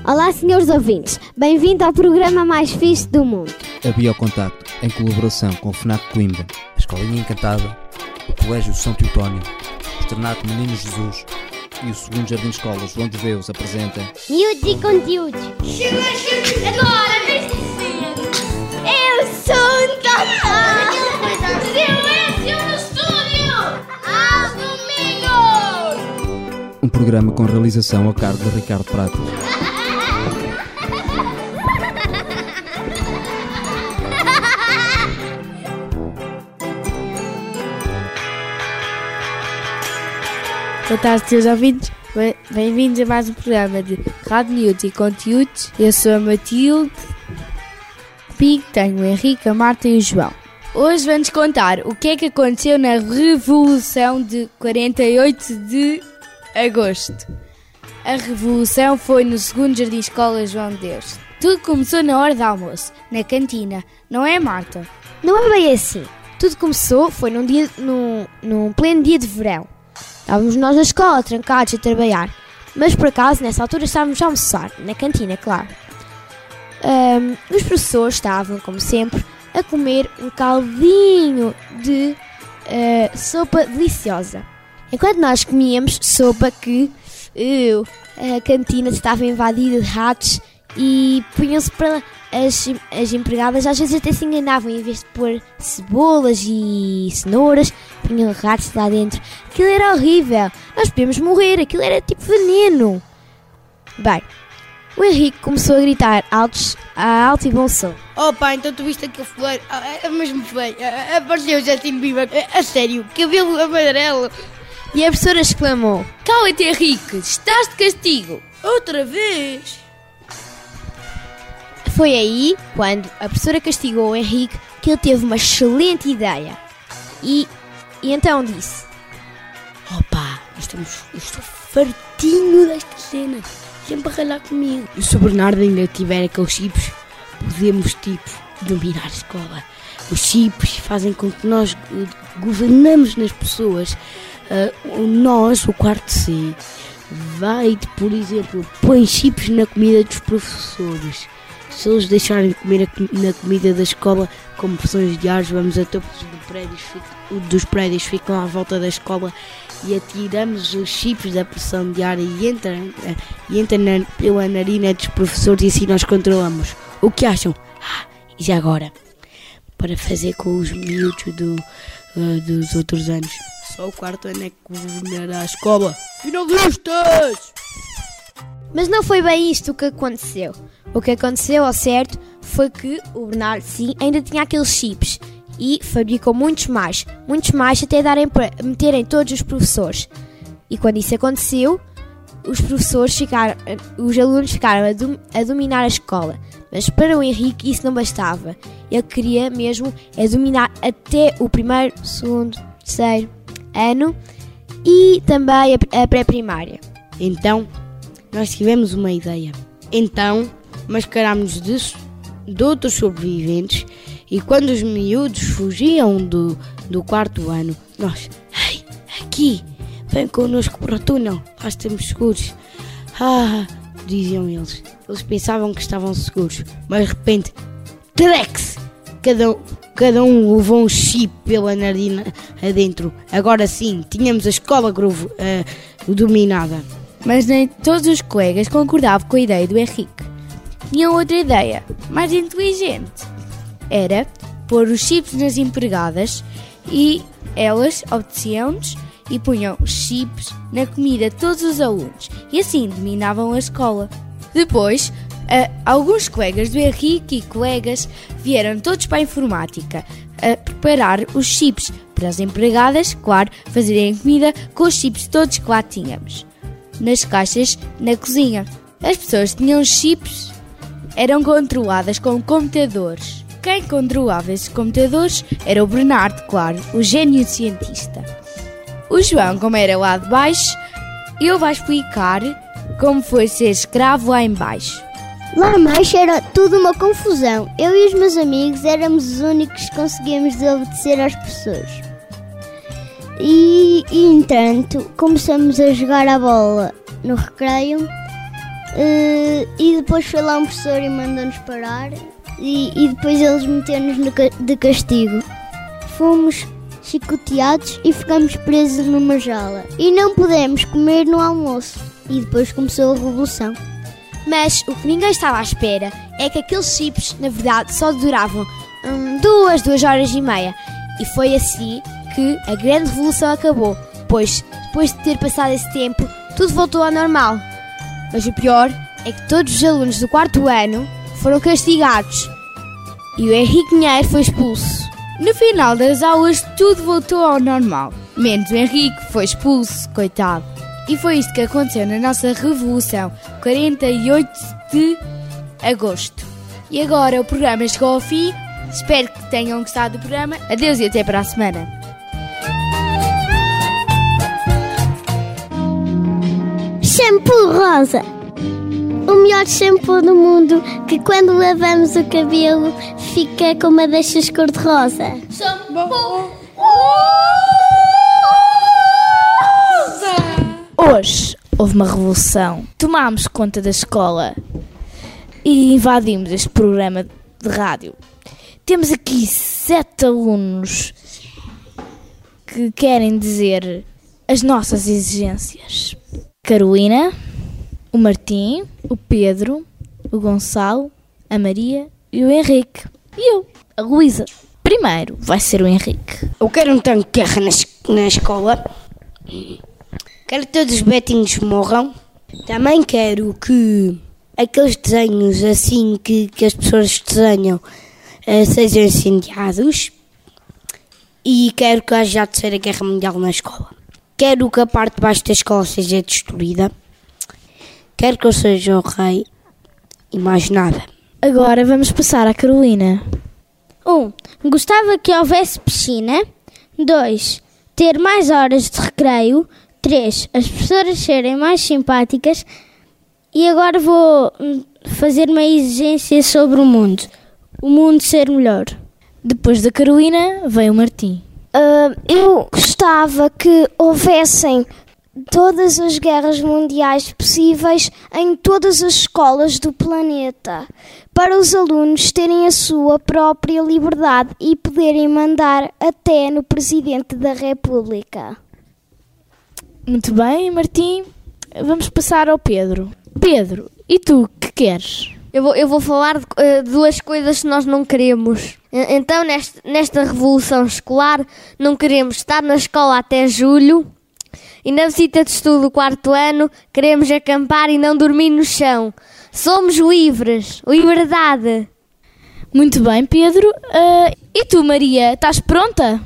Olá, senhores ouvintes. Bem-vindo ao programa mais fixe do mundo. A Biocontacto, em colaboração com o FNAC Coimbra, a Escolinha Encantada, o Colégio São Teotónio, o Externato Menino Jesus e o 2º Jardim de Escola João de Deus apresentam Miúdos e conteúdos. Agora, viste ser. Eu sou um tatá. Silêncio no estúdio! Aos domingos! um programa com realização a cargo de Ricardo Prato. Boa tarde, seus ouvintes. Bem-vindos a mais um programa de Rádio Miúdos e Conteúdos. Eu sou a Matilde. Comigo tenho o Henrique, a Marta e o João. Hoje vamos contar o que é que aconteceu na Revolução de 48 de Agosto. A Revolução foi no 2º Jardim Escola João de Deus. Tudo começou na hora do almoço, na cantina, não é, Marta? Não é bem assim. Tudo começou foi num pleno dia de verão. Estávamos nós na escola, trancados a trabalhar. Mas por acaso, nessa altura, estávamos a almoçar, na cantina, claro. Os professores estavam, como sempre, a comer um caldinho de sopa deliciosa. Enquanto nós comíamos sopa que a cantina estava invadida de ratos e punham-se para as empregadas, às vezes até se enganavam, em vez de pôr cebolas e cenouras, punham ratos lá dentro. Aquilo era horrível, nós podíamos morrer, aquilo era tipo veneno. Bem, o Henrique começou a gritar alto e bom som. Oh pá, então tu viste aquele fuleiro? É mesmo feio, apareceu Justin Bieber, a sério, cabelo amarelo. E a professora exclamou: Cala-te, Henrique, estás de castigo. Outra vez? Foi aí, quando a professora castigou o Henrique, que ele teve uma excelente ideia. E então disse: Opa, eu estou fartinho desta cena, sempre a ralhar comigo. E se o Bernardo ainda tiver aqueles chips, podemos dominar a escola. Os chips fazem com que nós governamos nas pessoas. Nós, o quarto C, vai, por exemplo, põe chips na comida dos professores. Se eles deixarem de comer na comida da escola com pressões de ar, vamos a topos dos prédios, ficam à volta da escola e atiramos os chips da pressão de ar e entra pela narina dos professores e assim nós controlamos. O que acham? E já agora, para fazer com os miúdos dos outros anos, só o quarto ano é que governará a escola. Finalistas! Mas não foi bem isto que aconteceu. O que aconteceu, ao certo, foi que o Bernardo, sim, ainda tinha aqueles chips e fabricou muitos mais até darem para meterem todos os professores. E quando isso aconteceu, os alunos ficaram a dominar a escola. Mas para o Henrique isso não bastava. Ele queria mesmo dominar até o 1º, 2º, 3º ano e também a pré-primária. Então, nós tivemos uma ideia. Então, mascarámos de outros sobreviventes e quando os miúdos fugiam do 4º ano, nós, ei, aqui, vem connosco para o túnel, nós estamos seguros. Diziam eles. Eles pensavam que estavam seguros, mas de repente, trex! Cada um levou um chip pela narina adentro. Agora sim, tínhamos a escola dominada. Mas nem todos os colegas concordavam com a ideia do Henrique. Tinham outra ideia, mais inteligente. Era pôr os chips nas empregadas e elas obedeciam-nos e punham os chips na comida de todos os alunos e assim dominavam a escola. Depois, alguns colegas do Henrique e colegas vieram todos para a informática a preparar os chips para as empregadas, claro, fazerem comida com os chips todos que lá tínhamos. Nas caixas, na cozinha. As pessoas que tinham chips eram controladas com computadores. Quem controlava esses computadores era o Bernardo, claro, o gênio cientista. O João, como era lá de baixo, ele vai explicar como foi ser escravo lá em baixo. Lá embaixo era tudo uma confusão. Eu e os meus amigos éramos os únicos que conseguíamos desobedecer aos professores. E entanto, começamos a jogar a bola no recreio e depois foi lá um professor e mandou-nos parar e depois eles meteram-nos de castigo. Fomos chicoteados e ficamos presos numa jaula e não pudemos comer no almoço e depois começou a revolução. Mas o que ninguém estava à espera é que aqueles chips, na verdade, só duravam 2 horas e meia. E foi assim que a grande revolução acabou, pois depois de ter passado esse tempo, tudo voltou ao normal. Mas o pior é que todos os alunos do 4º ano foram castigados e o Henrique Pinheiro foi expulso. No final das aulas, tudo voltou ao normal, menos o Henrique, que foi expulso, coitado. E foi isto que aconteceu na nossa Revolução, 48 de agosto. E agora o programa chegou ao fim. Espero que tenham gostado do programa. Adeus e até para a semana. Shampoo rosa. O melhor shampoo do mundo, que quando lavamos o cabelo fica com madeixas cor-de-rosa. Hoje houve uma revolução. Tomámos conta da escola e invadimos este programa de rádio. Temos aqui 7 alunos que querem dizer as nossas exigências. Carolina, o Martim, o Pedro, o Gonçalo, a Maria e o Henrique. E eu, a Luísa. Primeiro vai ser o Henrique. Eu quero um tanque de guerra na escola. Quero que todos os betinhos morram. Também quero que aqueles desenhos assim que as pessoas desenham sejam incendiados. E quero que haja a 3ª Guerra Mundial na escola. Quero que a parte de baixo da escola seja destruída. Quero que eu seja o rei. E mais nada. Agora vamos passar à Carolina. 1. Gostava que houvesse piscina. 2. Ter mais horas de recreio. 3. As professoras serem mais simpáticas. E agora vou fazer uma exigência sobre o mundo. O mundo ser melhor. Depois da Carolina, vem o Martim. Eu gostava que houvessem todas as guerras mundiais possíveis em todas as escolas do planeta, para os alunos terem a sua própria liberdade e poderem mandar até no Presidente da República. Muito bem, Martim. Vamos passar ao Pedro. Pedro, e tu, que queres? Eu vou falar de 2 coisas que nós não queremos. Então, nesta revolução escolar, não queremos estar na escola até julho. E na visita de estudo do 4º ano, queremos acampar e não dormir no chão. Somos livres. Liberdade. Muito bem, Pedro. E tu, Maria, estás pronta?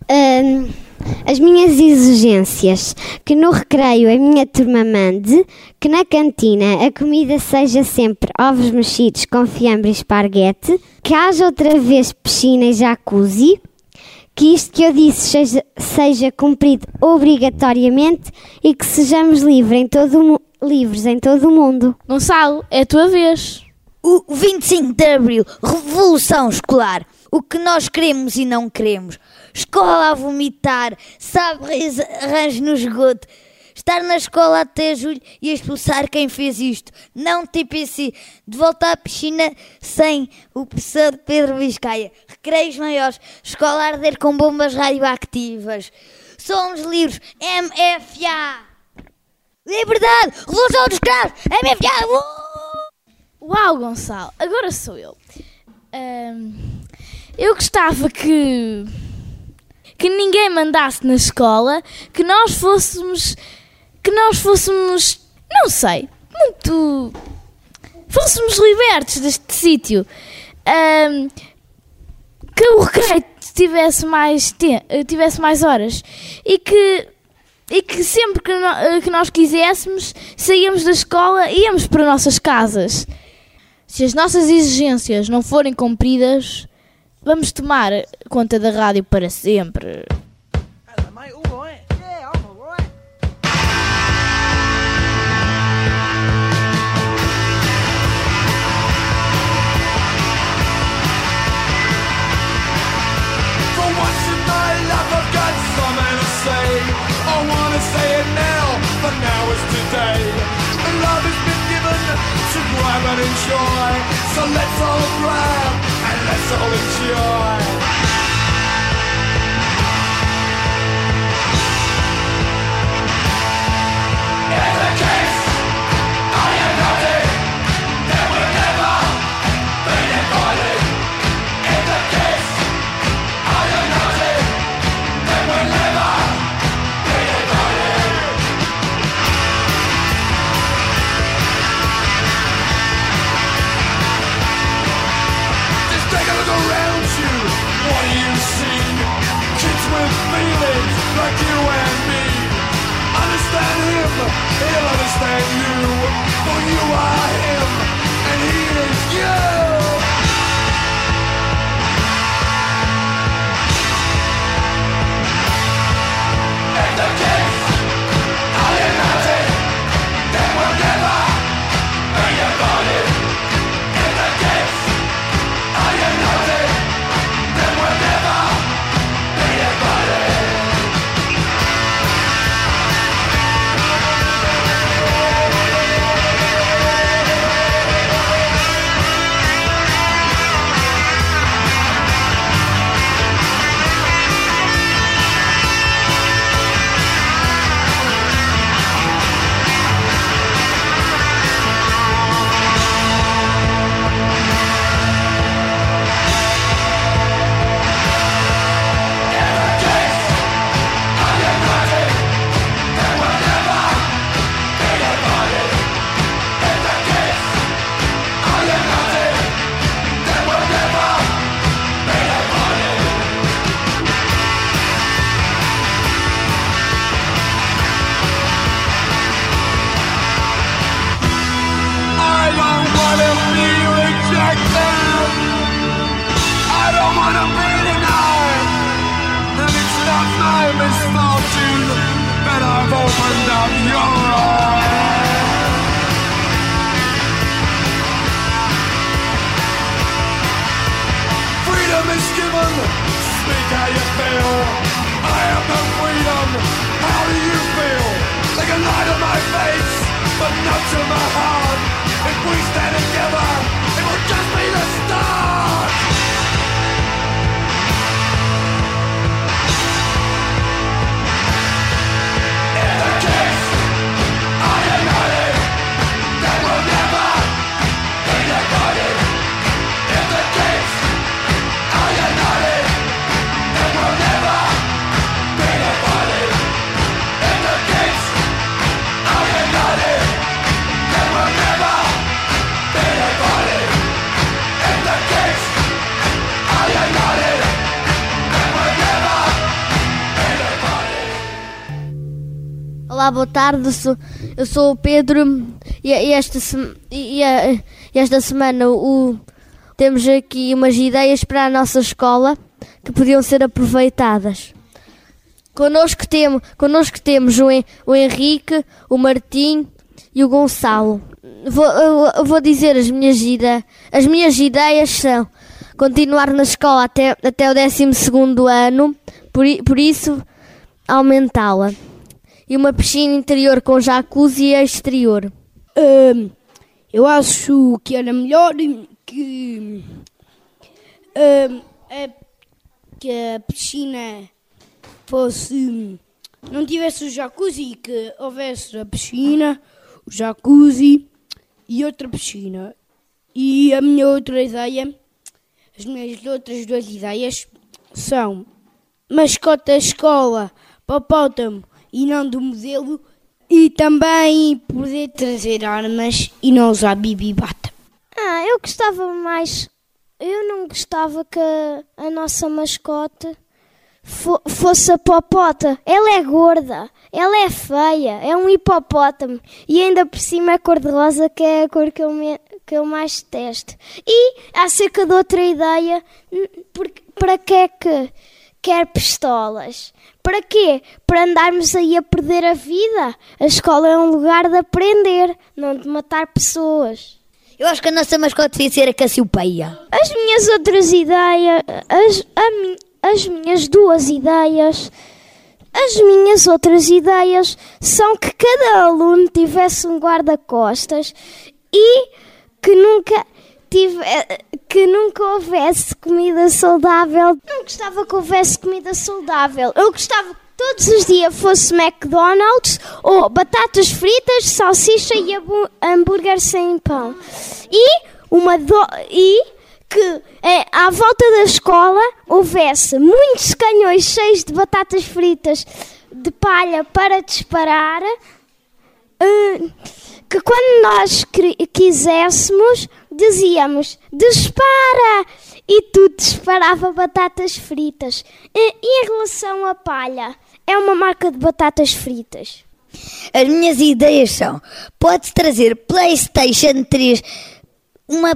As minhas exigências, que no recreio a minha turma mande, que na cantina a comida seja sempre ovos mexidos com fiambre e esparguete, que haja outra vez piscina e jacuzzi, que isto que eu disse seja cumprido obrigatoriamente e que sejamos livres em todo o mundo. Gonçalo, é a tua vez. O 25 de Abril, Revolução Escolar. O que nós queremos e não queremos. Escola a vomitar, arranjo no esgoto. Estar na escola até julho e expulsar quem fez isto. Não TPC. De volta à piscina sem o professor Pedro Biscaia. Recreios maiores. Escola a arder com bombas radioativas. Somos livres. MFA. Liberdade. Revolução dos escravos. MFA. Uau, Gonçalo. Agora sou eu. Eu gostava que ninguém mandasse na escola, que nós fôssemos, não sei, fôssemos libertos deste sítio, que o recreio tivesse mais horas e que sempre que nós quiséssemos saíamos da escola e íamos para nossas casas. Se as nossas exigências não forem cumpridas, vamos tomar conta da rádio para sempre. Say it now, but now is today. Love has been given to grow. grab and enjoy. So let's all grab and let's all enjoy. Like you and me, understand him, he'll understand you. For you are him, and he is you. In the case of united, then we'll never be divided. In the case of united, then we'll never be divided. Olá, boa tarde, eu sou o Pedro e esta semana temos aqui umas ideias para a nossa escola que podiam ser aproveitadas. Connosco temos o Henrique, o Martim e o Gonçalo. Vou dizer as minhas ideias são continuar na escola até o 12º ano, por isso aumentá-la. E uma piscina interior com jacuzzi e exterior. Eu acho que era melhor que a piscina não tivesse o jacuzzi, que houvesse a piscina, o jacuzzi e outra piscina. E a minha outra ideia, as minhas outras duas ideias são mascote da escola, hipopótamo e não do modelo, e também poder trazer armas e não usar bibi-bata. Eu não gostava que a nossa mascote fosse a popota. Ela é gorda, ela é feia, é um hipopótamo e ainda por cima é cor-de-rosa, que é a cor que eu mais detesto. E acerca de outra ideia, para que é que quer pistolas? Para quê? Para andarmos aí a perder a vida? A escola é um lugar de aprender, não de matar pessoas. Eu acho que a nossa mascote devia ser a Cassiopeia. As minhas outras ideias, as minhas outras ideias são que cada aluno tivesse um guarda-costas e que que houvesse comida saudável. Não gostava que houvesse comida saudável. Eu gostava que todos os dias fosse McDonald's ou batatas fritas, salsicha e hambúrguer sem pão. E que à volta da escola houvesse muitos canhões cheios de batatas fritas de palha para disparar, que quando nós quiséssemos dizíamos dispara, e tudo disparava batatas fritas. E em relação à palha, é uma marca de batatas fritas. As minhas ideias são: pode trazer PlayStation 3, uma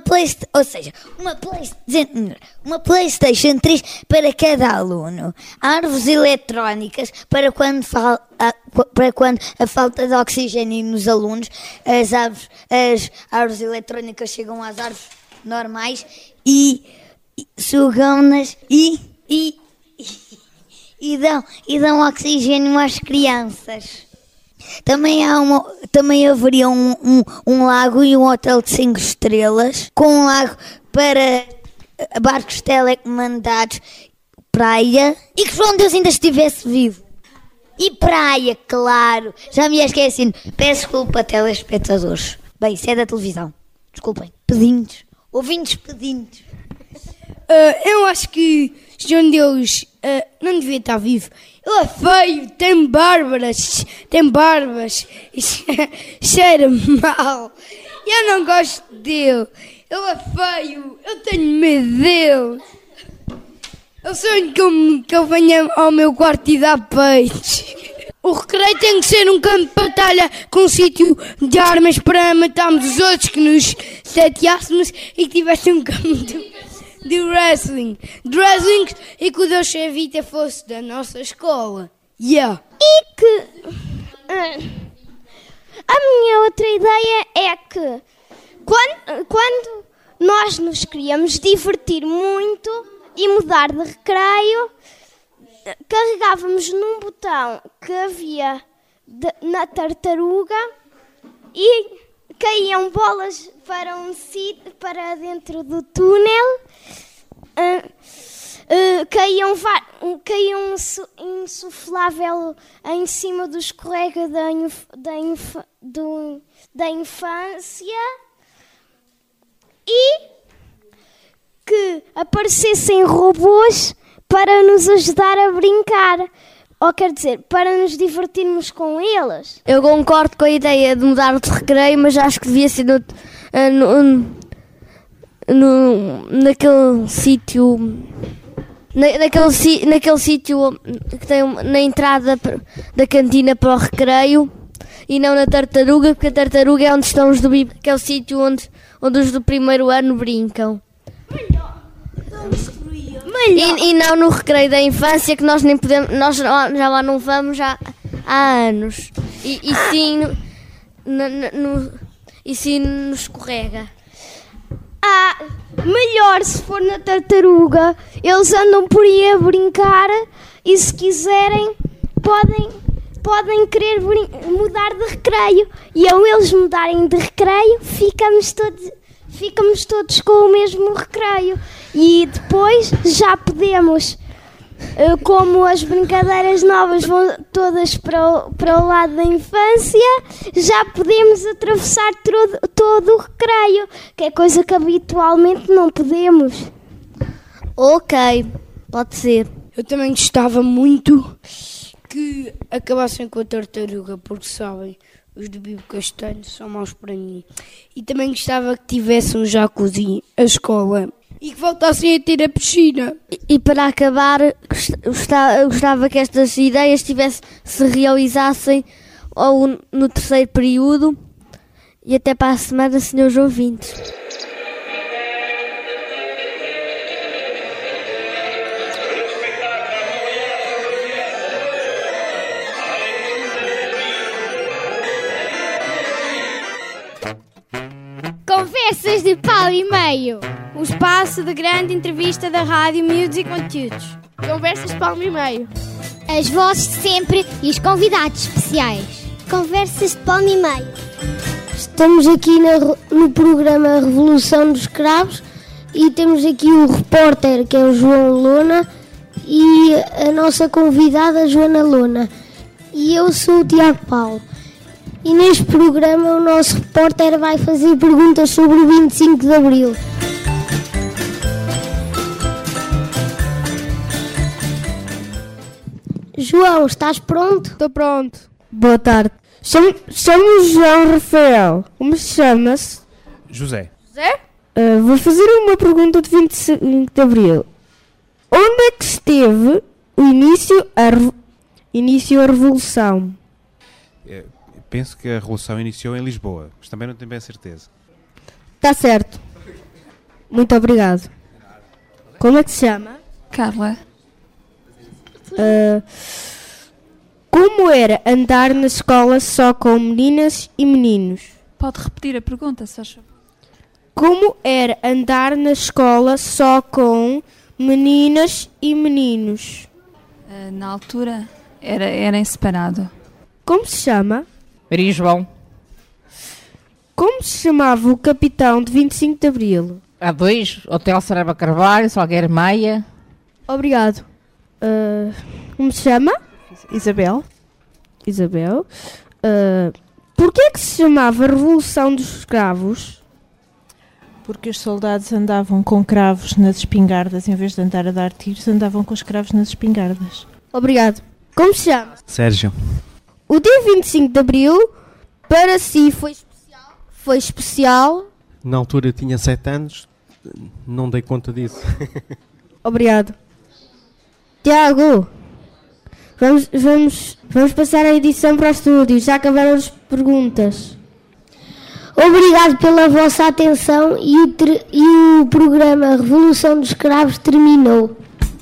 PlayStation 3 para cada aluno, árvores eletrónicas para quando a falta de oxigênio nos alunos, as árvores eletrónicas chegam às árvores normais e sugam-nas e dão oxigênio às crianças. Também haveria um lago e um hotel de 5 estrelas, com um lago para barcos telecomandados, praia, e que João Deus ainda estivesse vivo. E praia, claro, já me esqueci. Peço desculpa, telespectadores. Bem, isso é da televisão. Desculpem. Pedinhos. Ouvintes pedinhos. Eu acho que João Deus não devia estar vivo. Ele é feio, tem barbas, cheira mal. Eu não gosto dele. Ele é feio, eu tenho medo dele. Eu sonho que ele venha ao meu quarto e dá peitos. O recreio tem que ser um campo de batalha com um sítio de armas para matarmos os outros que nos chateássemos e que tivesse um campo de wrestling. E que o Deus Evita fosse da nossa escola. Yeah. E que a minha outra ideia é que quando nós nos queríamos divertir muito e mudar de recreio, carregávamos num botão que havia na tartaruga e caíam bolas para dentro do túnel, caíam insuflável em cima do escorrega da infância e que aparecessem robôs para nos ajudar a brincar, ou quer dizer, para nos divertirmos com eles. Eu concordo com a ideia de mudar de recreio, mas acho que devia ser naquele sítio que tem na entrada da cantina para o recreio e não na tartaruga, porque a tartaruga é onde estão os do BIB, que é o sítio onde os do primeiro ano brincam. E não no recreio da infância, que nós nem podemos, nós já lá não vamos há anos. E sim nos escorrega. Melhor se for na tartaruga. Eles andam por aí a brincar e se quiserem podem querer mudar de recreio. E ao eles mudarem de recreio, ficamos todos com o mesmo recreio. E depois já podemos, como as brincadeiras novas vão todas para o lado da infância, já podemos atravessar todo o recreio, que é coisa que habitualmente não podemos. Ok, pode ser. Eu também gostava muito que acabassem com a tartaruga, porque sabem, os do Bibo Castanho são maus para mim. E também gostava que tivesse um jacuzzi a escola e que voltassem a ter a piscina. E para acabar, gostava que estas ideias se realizassem ou no terceiro período. E até para a semana, senhores ouvintes. Conversas de pau e meio. Um espaço de grande entrevista da Rádio Music Conteúdos. Conversas de pau e meio. As vozes de sempre e os convidados especiais. Conversas de pau e meio. Estamos aqui no programa Revolução dos Cravos, E temos aqui o repórter, que é o João Lona, e a nossa convidada, Joana Lona. E eu sou o Tiago Paulo. E neste programa o nosso repórter vai fazer perguntas sobre o 25 de Abril. João, estás pronto? Estou pronto. Boa tarde. Chamo João Rafael. Como se chama-se? José. José? Vou fazer uma pergunta de 25 de Abril. Onde é que esteve o início a Revolução? Penso que a Revolução iniciou em Lisboa, mas também não tenho bem a certeza. Está certo. Muito obrigado. Como é que se chama? Carla. Como era andar na escola só com meninas e meninos? Pode repetir a pergunta, se achou? Como era andar na escola só com meninas e meninos? Na altura era em separado. Como se chama? Maria João. Como se chamava o capitão de 25 de Abril? A2, Hotel Saraiva Carvalho, Salgueiro Maia. Obrigado. Como se chama? Isabel. Porquê é que se chamava Revolução dos Escravos? Porque os soldados andavam com cravos nas espingardas, em vez de andar a dar tiros, andavam com os cravos nas espingardas. Obrigado. Como se chama? Sérgio. O dia 25 de Abril, para si, foi especial? Na altura eu tinha 7 anos, não dei conta disso. Obrigado. Tiago, vamos passar a edição para o estúdio. Já acabaram as perguntas. Obrigado pela vossa atenção e o programa Revolução dos Escravos terminou.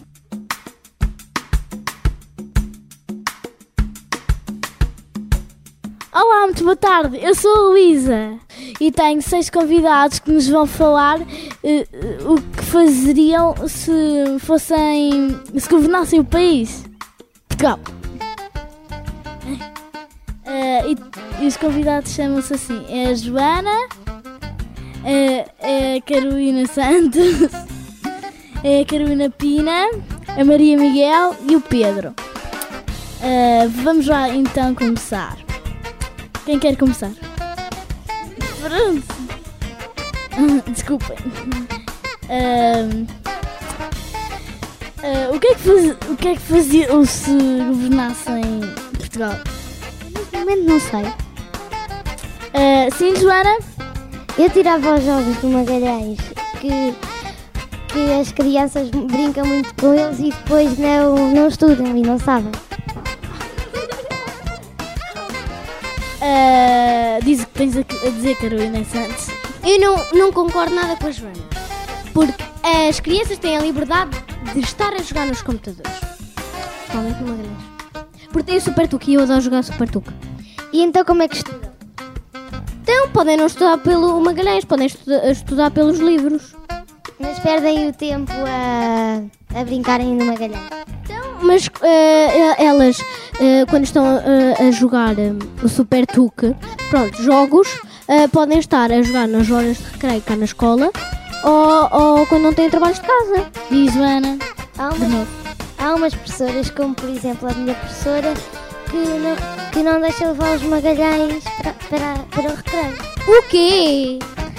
Olá, muito boa tarde. Eu sou a Luísa e tenho 6 convidados que nos vão falar o que fazeriam se governassem o país. Portugal. E os convidados chamam-se assim: é a Joana, é a Carolina Santos, é a Carolina Pina, a Maria Miguel e o Pedro. Vamos lá então começar. Quem quer começar? Pronto. Desculpem. O que é que faziam se governassem Portugal? Neste momento não sei. Sim, Joana? Eu tirava os jogos do Magalhães, que as crianças brincam muito com eles e depois não estudam e não sabem. Diz o que tens a dizer, Carolina Santos. Eu não concordo nada com a Joana, porque as crianças têm a liberdade de estar a jogar nos computadores, principalmente no Magalhães, porque tem o Super Tuque e eu adoro jogar Super Tuque. E então como é que estudam? Então podem não estudar pelo Magalhães, podem estudar pelos livros. Mas perdem o tempo a brincarem no Magalhães. Mas elas, quando estão a jogar o Super Tuque, pronto, jogos, podem estar a jogar nas horas de recreio cá na escola ou quando não têm trabalhos de casa. Diz Joana. Há umas professoras, como por exemplo a minha professora, que não deixa levar os Magalhães para o recreio. O quê?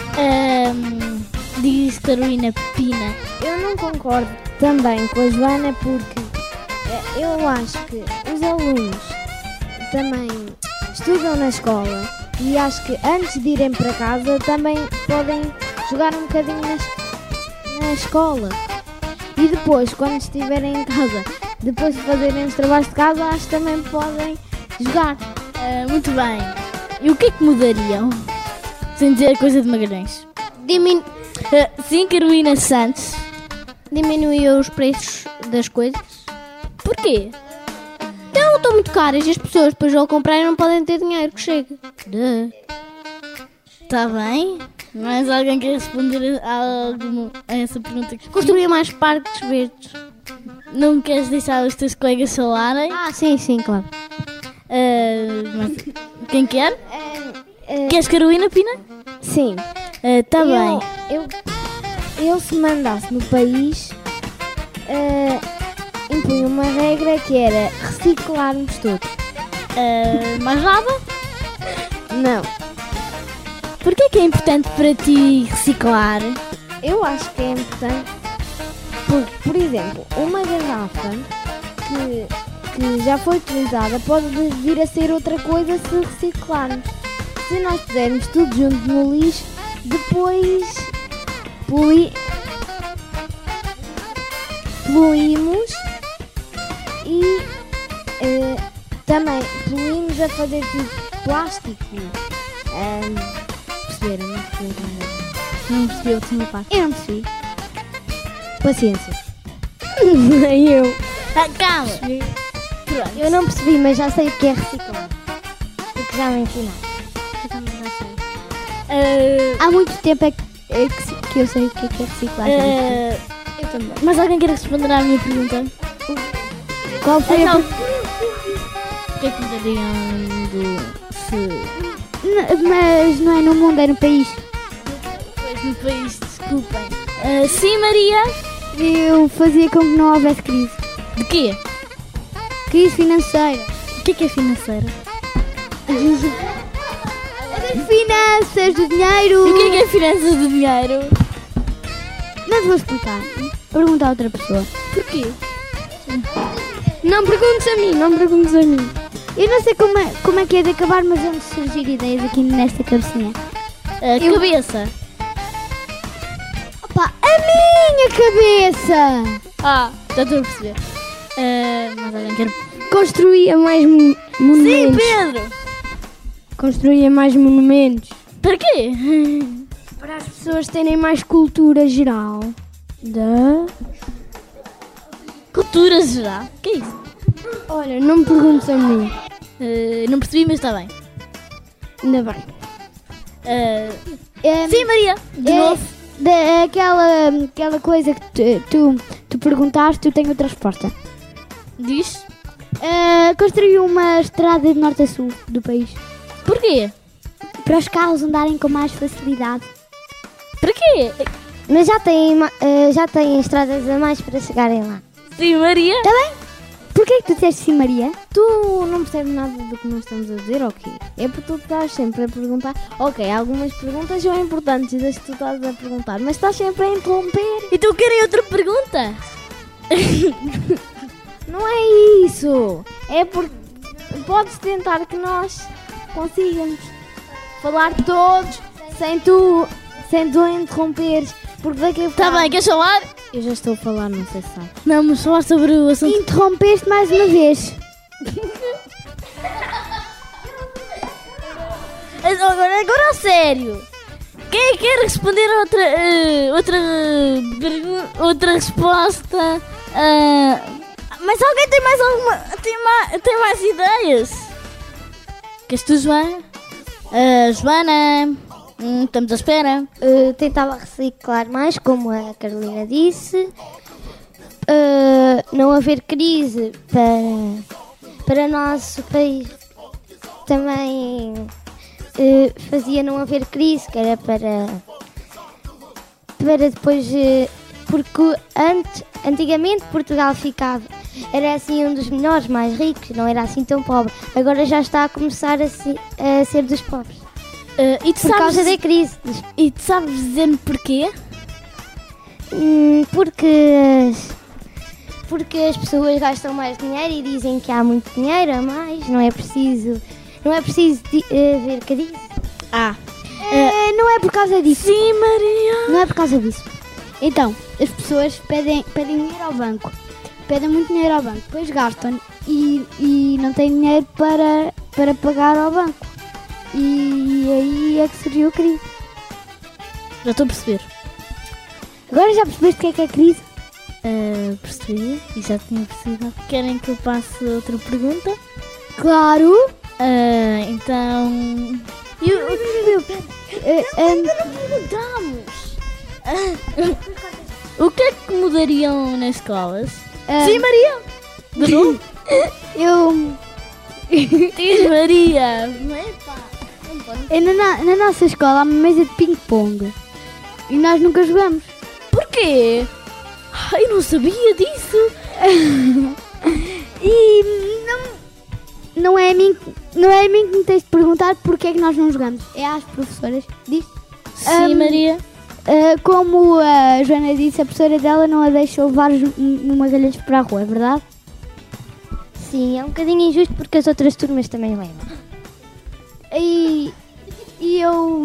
Diz Carolina Pina. Eu não concordo também com a Joana, porque eu acho que os alunos também estudam na escola e acho que antes de irem para casa também podem jogar um bocadinho na escola. E depois, quando estiverem em casa, depois de fazerem os trabalhos de casa, acho que também podem jogar. Muito bem. E o que é que mudariam? Sem dizer coisa de Magalhães. Sim, Carolina Santos. Diminuir os preços das coisas. Porquê? Então estão muito caras e as pessoas depois ao comprarem não podem ter dinheiro que chega. Está bem? Mas alguém quer responder a essa pergunta? Construir mais parques verdes. Não queres deixar os teus colegas falarem? Sim, claro. Mas quem quer? Queres Carolina Pina? Sim. Está bem. ele se mandasse no país, impunha uma regra que era reciclarmos todos. Mais nada? Não. Porquê que é importante para ti reciclar? Eu acho que é importante porque, por exemplo, uma garrafa que já foi utilizada pode vir a ser outra coisa se reciclarmos. Se nós pusermos tudo junto no lixo, depois poluímos e também poluímos a fazer tipo plástico. Perceberam? Não percebi a última parte. Eu não percebi. Paciência. Nem eu. Calma. Eu não percebi, mas já sei o que é reciclar. Porque já me ensinaram. Eu também já sei. Há muito tempo que eu sei o que é reciclar. Eu também. Mas alguém quer responder à minha pergunta? Qual foi a pergunta? O que é que mudariam se... Mas não é no mundo, é no país. Pois, no país, desculpem. Sim, Maria? Eu fazia com que não houvesse crise. De quê? Crise financeira. O que é financeira? Das finanças, do dinheiro. E o que é finanças do dinheiro? Não te vou explicar. Pergunta a outra pessoa. Porquê? Não perguntes a mim, Eu não sei como é que é de acabar, mas vamos surgir ideias aqui nesta cabecinha. Cabeça. Opa, a minha cabeça! Já estou a perceber. Mas alguém quer... Construía mais monumentos. Sim, Pedro! Construía mais monumentos. Para quê? Para as pessoas terem mais cultura geral. Cultura geral? O que é isso? Olha, não me perguntes a mim. Não percebi, mas está bem. Ainda bem. Sim, Maria, de novo. Aquela coisa que tu perguntaste, eu tenho outra resposta. Diz? Construiu uma estrada de norte a sul do país. Porquê? Para os carros andarem com mais facilidade. Para quê? Mas já têm estradas a mais para chegarem lá. Sim, Maria. Está bem? Porquê que tu disseste sim, Maria? Tu não percebes nada do que nós estamos a dizer, ok? É porque tu estás sempre a perguntar. Ok, algumas perguntas são importantes das que tu estás a perguntar, mas estás sempre a interromper. E tu querem outra pergunta? Não é isso. É porque podes tentar que nós consigamos falar todos sem tu interromperes. Porque daqui a pouco... Tá bem, queres falar? Eu já estou a falar, não sei se sabe. Não, mas falar sobre o assunto... Interrompeste mais uma vez. Agora a sério. Quem quer responder outra resposta? Mas alguém tem mais alguma... Tem mais ideias? Queres tu, Joana? Joana... estamos à espera. Tentava reciclar mais, como a Carolina disse. Não haver crise para o nosso país. Também fazia não haver crise, que era para depois... porque antigamente Portugal era assim um dos melhores, mais ricos, não era assim tão pobre. Agora já está a começar a ser dos pobres. Por causa da crise. E tu sabes dizer-me porquê? Porque as pessoas gastam mais dinheiro e dizem que há muito dinheiro a mais. Não é preciso haver crise. Não é por causa disso. Sim, Maria. Não é por causa disso. Então, as pessoas pedem dinheiro ao banco. Pedem muito dinheiro ao banco. Depois gastam e não têm dinheiro para pagar ao banco. E aí é que surgiu a crise. Já estou a perceber. Agora já percebeste o que é crise? Percebi e já tinha percebido. Querem que eu passe outra pergunta? Claro. Então... Ainda não perguntamos. O que é que mudariam nas escolas? Sim, Maria! De novo? Diz, Maria! Na nossa escola há uma mesa de ping-pong e nós nunca jogamos. quê? Ai, eu não sabia disso. E não é a mim que me tens de perguntar porque é que nós não jogamos. É às professoras. Diz? Sim, Maria. Como a Joana disse, a professora dela não a deixa levar no Magalhães para a rua, é verdade? Sim, é um bocadinho injusto porque as outras turmas também levam. E eu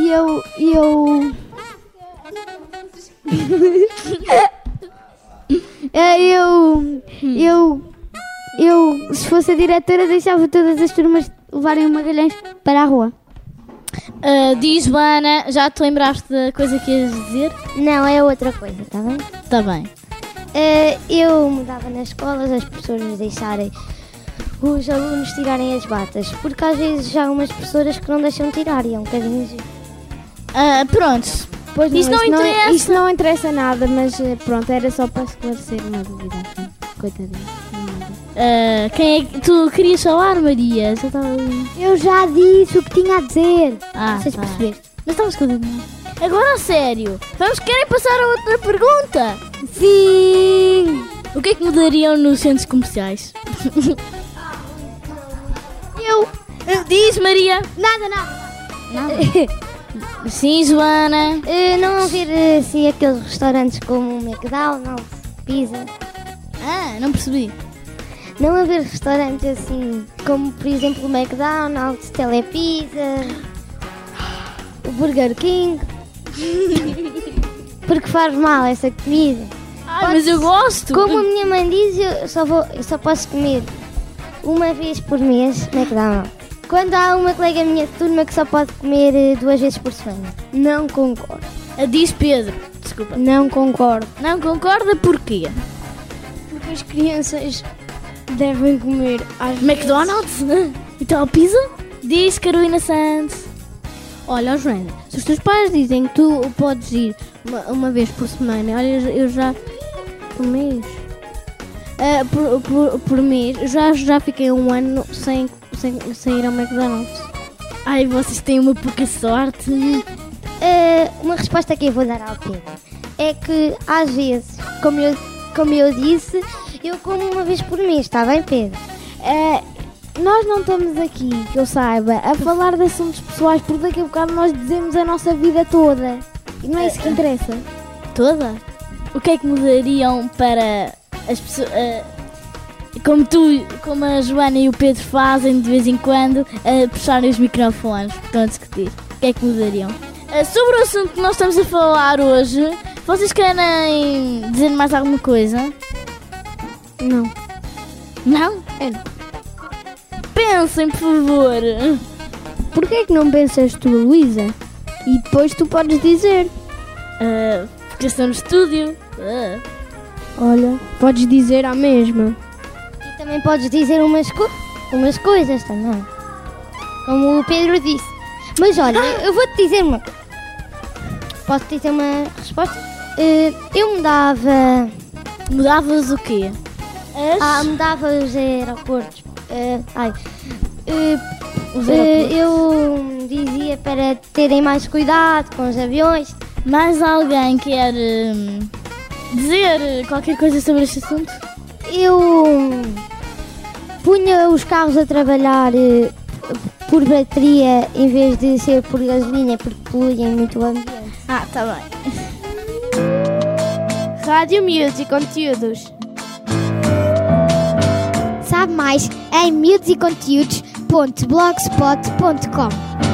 se fosse a diretora, deixava todas as turmas levarem o Magalhães para a rua. Diz, Joana, já te lembraste da coisa que ias dizer? Não, é outra coisa, está bem? Está bem. Eu mudava nas escolas as professoras deixarem os alunos tirarem as batas, porque às vezes já há umas professoras que não deixam tirar e é um bocadinho injusto. Pronto. Pois isso não interessa. Isso não interessa nada, mas pronto, era só para esclarecer uma dúvida. Coitadinha. Quem é que tu querias falar, Maria? Eu já disse o que tinha a dizer. Vocês tá. perceberam? Mas estavas com a... Agora a sério, querem passar a outra pergunta? Sim! O que é que mudariam nos centros comerciais? Diz, Maria. Nada. Sim, Joana. Não haver assim aqueles restaurantes como o McDonald's, Pizza. Não percebi. Não haver restaurantes assim como, por exemplo, o McDonald's, Telepizza, o Burger King. Porque faz mal essa comida. Mas eu gosto. Como a minha mãe diz, eu só posso comer uma vez por mês McDonald's. Quando há uma colega minha de turma que só pode comer 2 vezes por semana. Não concordo. Diz Pedro. Desculpa. Não concordo. Não concorda porquê? Porque as crianças devem comer às McDonald's? Então a pizza? Diz Carolina Santos. Olha, Joana, se os teus pais dizem que tu podes ir uma vez por semana, olha, eu já... Por mês? Por mês, já fiquei um ano sem ir ao McDonald's. Ai, vocês têm uma pouca sorte. Uma resposta que eu vou dar ao Pedro é que às vezes, como eu disse, eu como uma vez por mês, está bem, Pedro? Nós não estamos aqui, que eu saiba, a falar de assuntos pessoais, porque daqui a bocado nós dizemos a nossa vida toda. E não é isso que interessa. Toda? O que é que mudariam para as pessoas... como a Joana e o Pedro fazem de vez em quando, puxarem os microfones, estão a discutir. O que é que mudariam? Sobre o assunto que nós estamos a falar hoje, vocês querem dizer mais alguma coisa? Não. Não? Não. Pensem, por favor. Porquê é que não pensas tu, Luísa? E depois tu podes dizer. Porque estou no estúdio. Olha, podes dizer a mesma. E também podes dizer umas coisas também. Como o Pedro disse. Mas olha, eu vou-te dizer uma coisa. Posso dizer uma resposta? Eu mudava... Mudavas o quê? Mudava os aeroportos. Eu dizia para terem mais cuidado com os aviões. Mais alguém quer dizer qualquer coisa sobre este assunto? Eu punha os carros a trabalhar por bateria em vez de ser por gasolina, porque poluem muito o ambiente. Tá bem. Rádio Miúdos e Conteúdos. Sabe mais em miudoseconteúdos.blogspot.com.